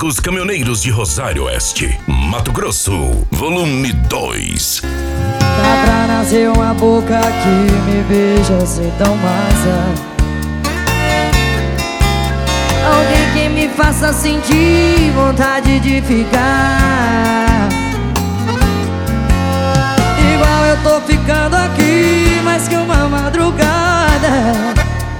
dos Caminhoneiros de Rosário Oeste, Mato Grosso, volume 2. Dá pra nascer uma boca que me beija sem tão massa. Alguém que me faça sentir vontade de ficar. Igual eu tô ficando aqui mais que uma madrugada.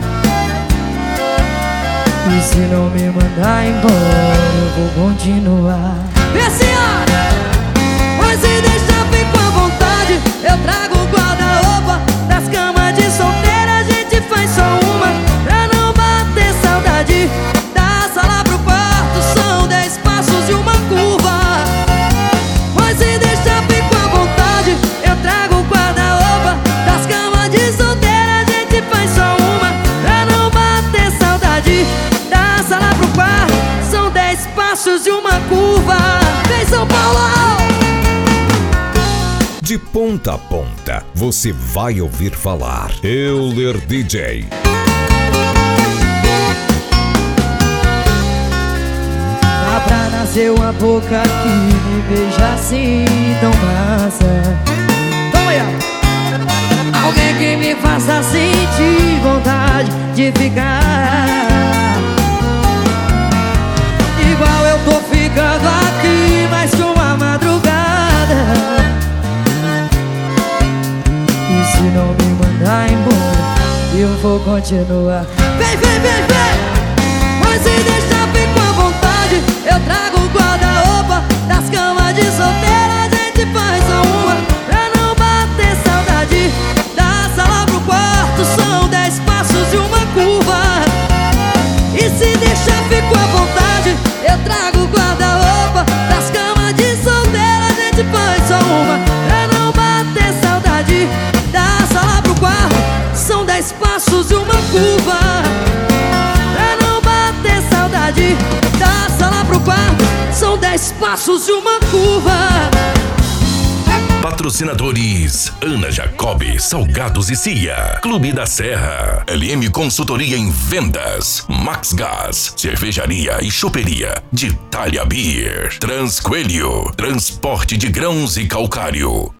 E se não me mandar embora, eu vou continuar. Vê, senhora! Mas se deixar, fico à vontade. Eu trago o guarda-roupa das camas de solteira. A gente faz só uma pra não bater saudade. Da sala pro quarto são 10 passos e uma curva. Mas se deixar, fico à vontade. Eu trago o guarda-roupa das camas de solteira. A gente faz só uma pra não bater saudade. Da sala pro quarto são 10 passos e uma curva. Vem, São Paulo! De ponta a ponta, você vai ouvir falar Euler DJ. Dá pra nascer uma boca que me beija assim tão massa. Vamos aí, ó. Alguém que me faça sentir vontade de ficar. Igual eu tô ficando aqui mais que uma madrugada. E se não me mandar embora, eu vou continuar. Vem, vem, vem, vem! Mas se deixar, fico à vontade. Eu trago o guarda-roupa das camas de solteira. A gente faz só uma pra não bater saudade. Da sala pro quarto são 10 passos e uma curva. E se deixar, fico à vontade. Eu trago o guarda-roupa das camas de solteira. A gente faz só uma pra não bater saudade. Da sala pro quarto são 10 passos e uma curva. Pra não bater saudade. Da sala pro quarto são 10 passos e uma curva. Patrocinadores: Ana Jacob, Salgados e Cia, Clube da Serra, LM Consultoria em Vendas, Max Gás, Cervejaria e Choperia de Itália Beer, Transcoelho, Transporte de Grãos e Calcário.